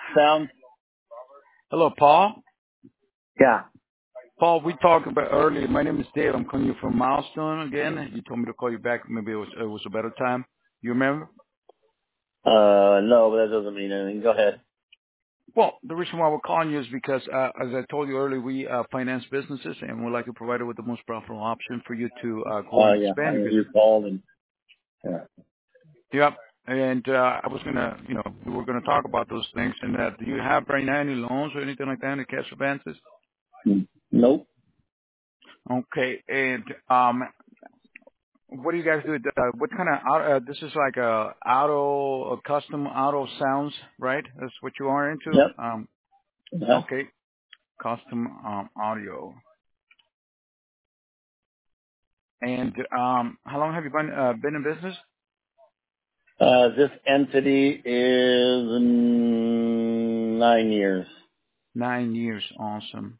Sound? Hello, Paul. Yeah. Paul, we talked about earlier. My name is Dave. I'm calling you from Milestone again. You told me to call you back. Maybe it was a better time. You remember? No, but that doesn't mean anything. Go ahead. Well, the reason why we're calling you is because, as I told you earlier, we finance businesses and we'd like to provide you with the most profitable option for you to grow and Yeah. expand your You business. called and yeah. Yep. And I was gonna, we were gonna talk about those things. And do you have right now any loans or anything like that, any cash advances? Nope. Okay. And what do you guys do? What kind of this is like a custom auto sounds, right? That's what you are into. Yep. Uh-huh. Okay, custom audio. And how long have you been in business? This entity is 9 years. 9 years. Awesome.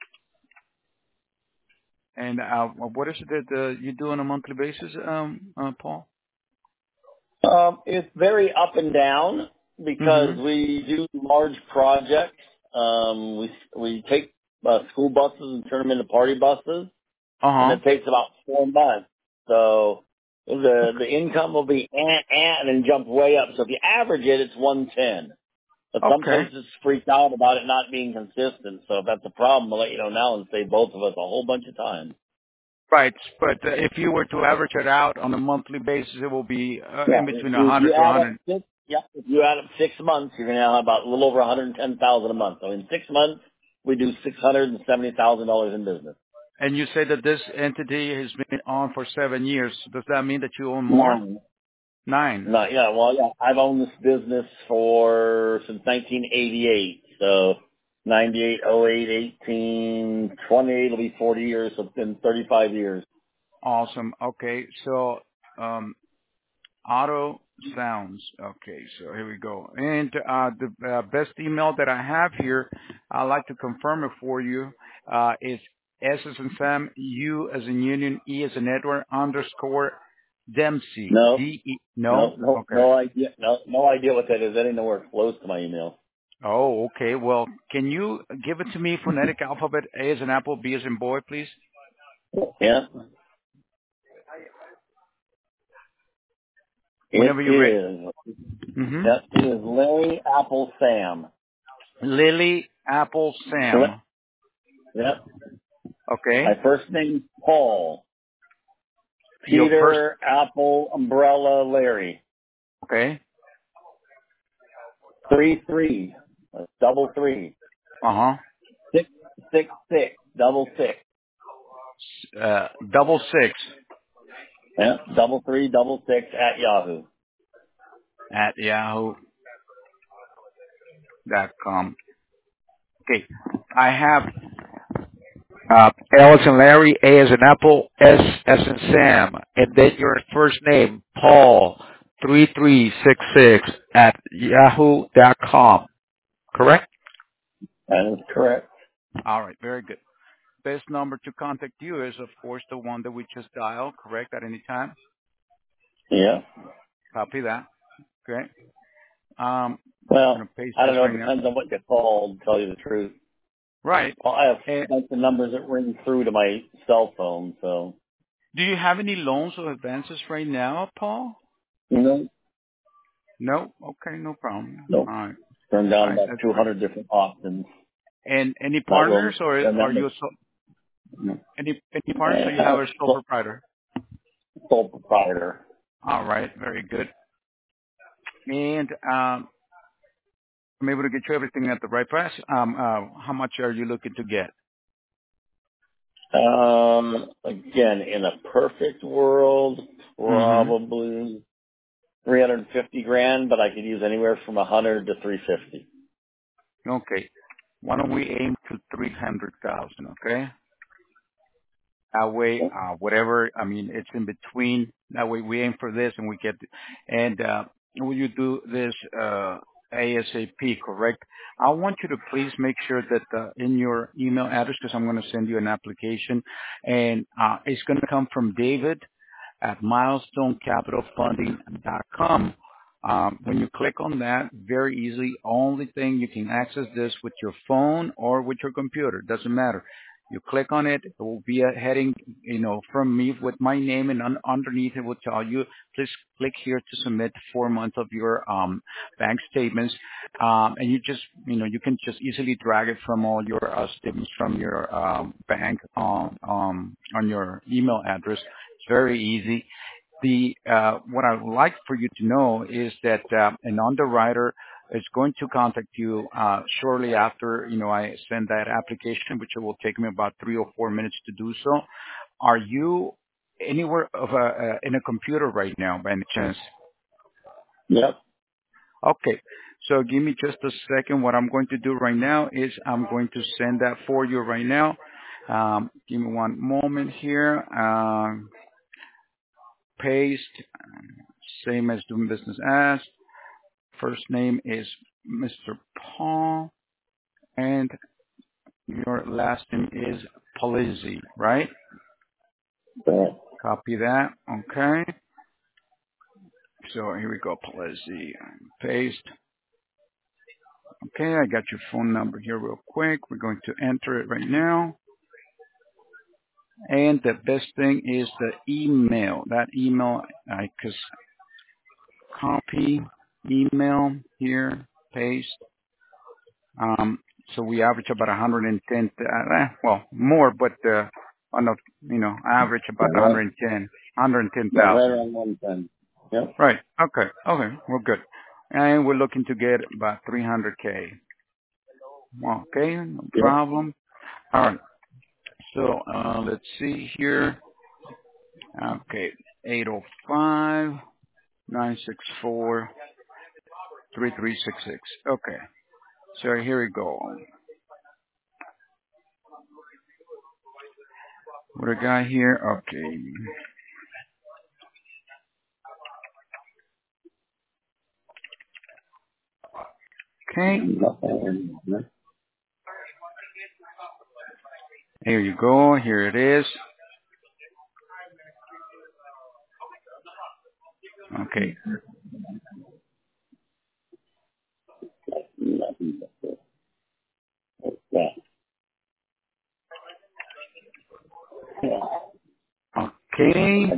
And what is it that you do on a monthly basis, Paul? It's very up and down because Mm-hmm. we do large projects. We take school buses and turn them into party buses, and Uh-huh. it takes about 4 months. So the income will be and then jump way up. So if you average it, it's 110. But some Okay. places freak out about it not being consistent. So if that's a problem, I'll let you know now and save both of us a whole bunch of time. Right. But if you were to average it out on a monthly basis, it will be Yeah, in between if 100 you to add up 100. if you add up 6 months, you're going to have about a little over 110,000 a month. So in 6 months, we do $670,000 in business. And you say that this entity has been on for 7 years. Does that mean that you own more? Nine. 9. No, yeah, well, yeah, I've owned this business since 1988. So 98, 08, 18, 28 will be 40 years. So it's been 35 years. Awesome. Okay. So, auto sounds. Okay. So here we go. And the best email that I have here, I'd like to confirm it for you, is S as in Sam, U as in Union, E as in Edward, underscore Dempsey. No, D-E. No? Okay. no idea. No idea what that is. That ain't nowhere close to my email. Oh, okay. Well, can you give it to me phonetic alphabet? A as in apple, B as in boy, please? Yeah. It Whenever you're ready. is. Mm-hmm. That is Larry Apple Sam. Lily Apple Sam. Yep. Okay. My first name Paul. Your first. Peter Apple Umbrella Larry. Okay. 33. Double three. Uh-huh. 666. Double six. Double six Yeah. Double three. Double six at Yahoo. at yahoo.com. Okay. I have L as in Larry, A as in Apple, S as in Sam, and then your first name, Paul, 3366 at yahoo.com. Correct? That is correct. All right. Very good. Best number to contact you is, of course, the one that we just dialed, correct, at any time? Yeah. Copy that. Okay. I'm Well, going to paste I this don't know. It right now. depends on what you call, to tell you the truth. Right. Well, I have And a bunch of numbers that ring through to my cell phone, so. do you have any loans or advances right now, Paul? No. No? Okay, no problem. No. All right. Turned All down right, about that's great. 200 different options. And any Not willing partners, or to spend are that you much. any partners, or you have a sole proprietor? Sole proprietor. All right, very good. And I'm able to get you everything at the right price. How much are you looking to get? Again, in a perfect world, Mm-hmm. probably 350 grand, but I could use anywhere from 100 to 350. Okay. Why don't we aim to 300,000? Okay. That way, whatever, I mean, it's in between. That way we aim for this and we get, and, will you do this, ASAP, correct? I want you to please make sure that, in your email address, because I'm going to send you an application, and, it's going to come from David at milestonecapitalfunding.com. When you click on that, very easily, only thing you can access this with your phone or with your computer. Doesn't matter. You click on it, it will be a heading, from me with my name, and underneath it will tell you, please click here to submit 4 months of your bank statements. And you can just easily drag it from all your statements from your bank on your email address. It's very easy. What I would like for you to know is that an underwriter is going to contact you shortly after I send that application, which will take me about 3 or 4 minutes to do so. Are you anywhere in a computer right now, by any chance? Yep. Okay. So give me just a second. What I'm going to do right now is I'm going to send that for you right now. Give me one moment here. Paste, same as doing business as. First name is Mr. Paul, and your last name is Polizzi, right? Right. Copy that. Okay. So here we go, Polizzi. Paste. Okay, I got your phone number here real quick. We're going to enter it right now. And the best thing is the email. That email, I just copy email here, paste. So we average about 110, more, but on a, average about 110,000. Right around 110. Yep. Right. Okay. We're good. And we're looking to get about 300K. Okay. No problem. All right. So, let's see here. Okay. 805-964-3366. Okay. So here we go. What I got here? Okay. Okay. Here you go. Here it is. Okay. Okay.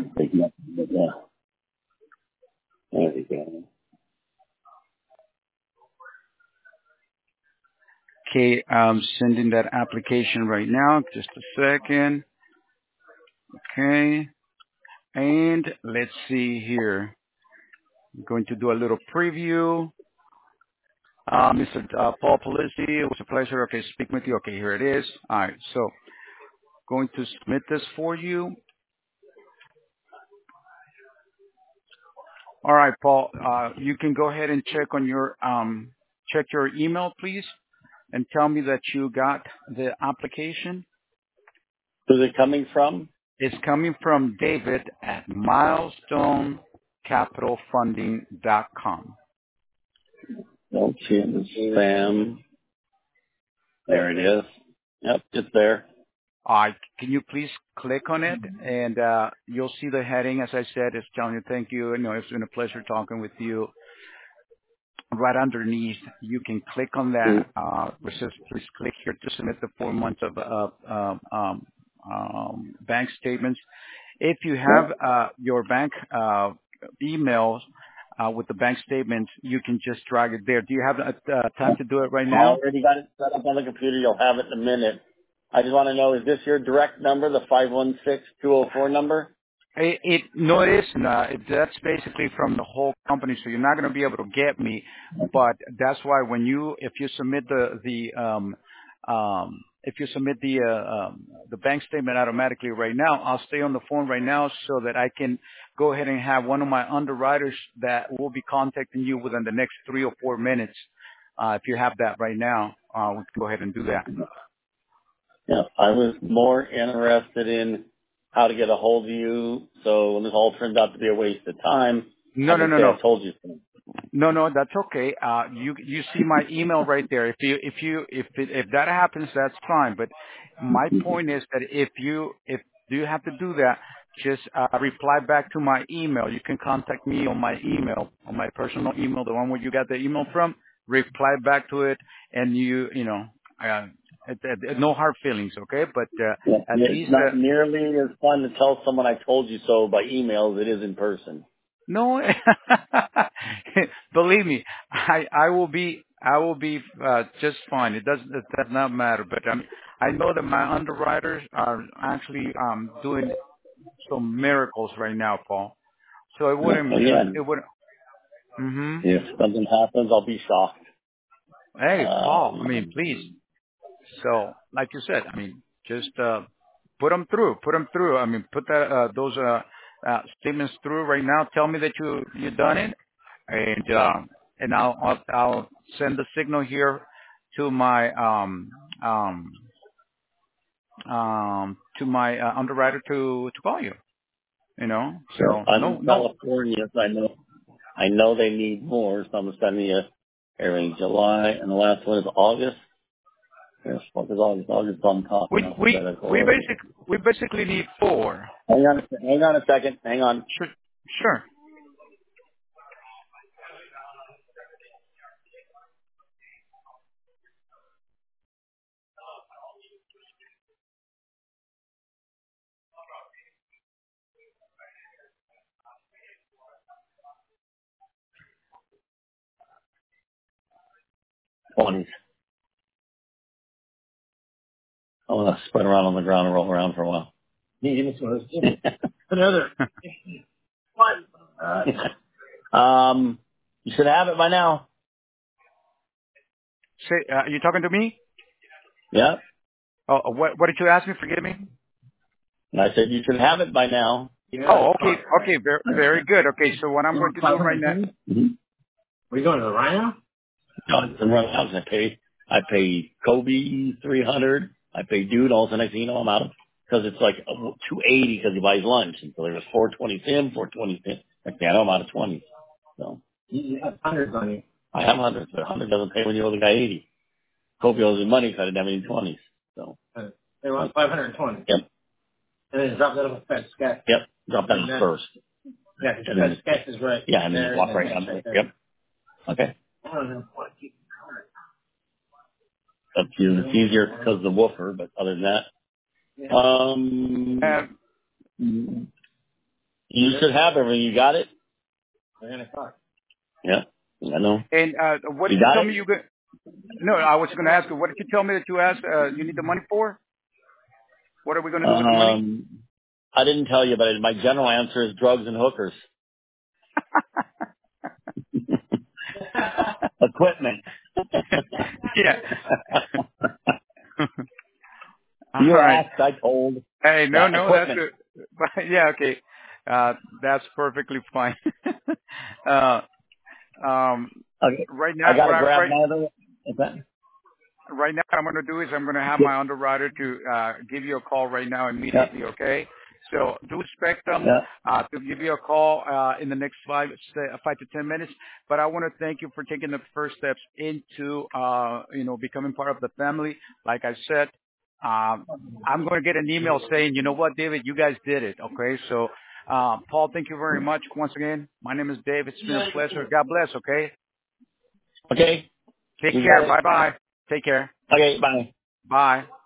Okay, I'm sending that application right now. Just a second. Okay. And let's see here. I'm going to do a little preview. Mr. Paul Polizzi, it was a pleasure. Okay, speaking with you. Okay, here it is. All right, so going to submit this for you. All right, Paul, you can go ahead and check on your check your email, please, and tell me that you got the application. Who's it coming from? It's coming from David at milestonecapitalfunding.com. Don't see it in the spam. There it is. Yep, it's there. Can you please click on it, and you'll see the heading. As I said, it's telling you thank you. It's been a pleasure talking with you. Right underneath, you can click on that. Which says, please click here to submit the 4 months of bank statements. If you have your bank emails with the bank statements, you can just drag it there. Do you have time to do it right now? I already got it set up on the computer. You'll have it in a minute. I just want to know, is this your direct number, the 516-204 number? No, it isn't. That's basically from the whole company, so you're not going to be able to get me. But that's why if you submit the bank statement automatically right now, I'll stay on the phone right now so that I can go ahead and have one of my underwriters that will be contacting you within the next 3 or 4 minutes. If you have that right now, we can go ahead and do that. Yeah, I was more interested in how to get a hold of you. So when this all turns out to be a waste of time, no. I told you so. No, that's okay. You see my email right there. If that happens, that's fine. But my point is that if you have to do that, just reply back to my email. You can contact me on my email, on my personal email, the one where you got the email from. Reply back to it, and no hard feelings, okay? But Yeah. at It's least not nearly as fun to tell someone I told you so by email as it is in person. no, believe me, I will be just fine. It does not matter. But I know that my underwriters are actually doing some miracles right now, Paul. So it wouldn't Yeah. it wouldn't. Hmm. If something happens, I'll be shocked. Hey, Paul. I mean, Um, please. So, like you said, I mean, just put them through. Put them through. I mean, put those statements through right now. Tell me that you done it, and I'll send the signal here to my underwriter to call you. You know, sure. so I'm in no. California, so I know they need more, so I'm sending you everything July, and the last one is August. Yes, what is August? August on top We in we alphabetical. we basically need 4. Hang on a second. Hang on. Sure, sure. 20s. I want to spread around on the ground and roll around for a while. You give me some of those. Another. You should have it by now. Say, you talking to me? Yeah. Oh, what did you ask me? Forgive me. And I said you should have it by now. Yeah. Oh, okay, very good. Okay, so what I'm going to do right now. Mm-hmm. Are you going to the Rhino? No, it's in Rhino House. I pay Kobe 300. I pay Dude. All of a sudden, next thing you know, I'm out of because it's like 280 because he buys lunch, and so there was 420 Tim, 420 Tim. Next thing I know, I'm out of 20. So you have hundreds on you. I have hundreds, but 100 doesn't pay when you owe the guy 80. Kobe owes me money because I didn't have any 20s. So they want 520. Yep. And then drop that on the Fed sketch. Yep. Drop that on first. Yeah, because the Fed sketch is right. Yeah, and then you walk right down there. Yep. Okay. I don't know what to keep up to you. It's easier because of the woofer, but other than that, you should have everything. You got it? Yeah, I know. And what did you tell me you got? No, I was going to ask you. What did you tell me that you asked? You need the money for? What are we going to do with the money? I didn't tell you, but my general answer is drugs and hookers. Equipment. Yeah. All You right. asked, I told. Hey, no, that's Equipment. it. But yeah, okay. That's perfectly fine. Um, Okay. right I now, got to grab my other. right now, what I'm going to do is I'm going to have my underwriter to give you a call right now immediately. Yeah. Okay. So do expect them Yeah. to give you a call in the next 5 to 10 minutes. But I want to thank you for taking the first steps into becoming part of the family. Like I said, I'm going to get an email saying, you know what, David, you guys did it. Okay. So Paul, thank you very much once again. My name is Dave. It's been a pleasure. God bless. Okay. Okay. Take You care. got it. Bye bye. Take care. Okay. Bye. Bye.